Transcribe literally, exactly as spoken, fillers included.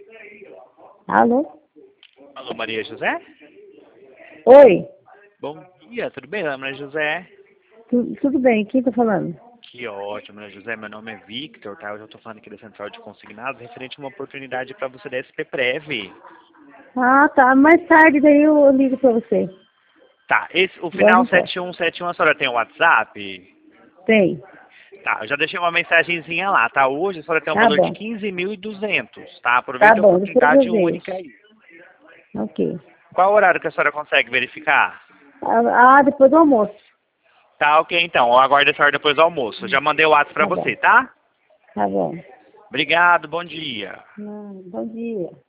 Alô? Alô, Maria José? Oi, Bom dia, tudo bem, Maria José? tu- tudo bem, quem tá falando? Que ótimo, Maria José. Meu nome é Victor, tá? Hoje eu tô falando aqui da Central de Consignados, referente a uma oportunidade para você da S P Prev. Ah, tá, mais tarde daí eu ligo pra você. Tá, esse, o Agora final não posso. sete um sete um, a senhora tem o WhatsApp? Tem, Tá, eu já deixei uma mensagenzinha lá, tá? Hoje a senhora tem um tá valor de bom, quinze mil e duzentos, tá? tá Aproveita a bom, depois oportunidade eu única vejo. aí. Ok. Qual horário que a senhora consegue verificar? Ah, ah, depois do almoço. Tá, ok, então. Eu aguardo a senhora depois do almoço. Eu já mandei o WhatsApp pra Tá você, bom, tá? tá bom. Obrigado, bom dia. Ah, bom dia.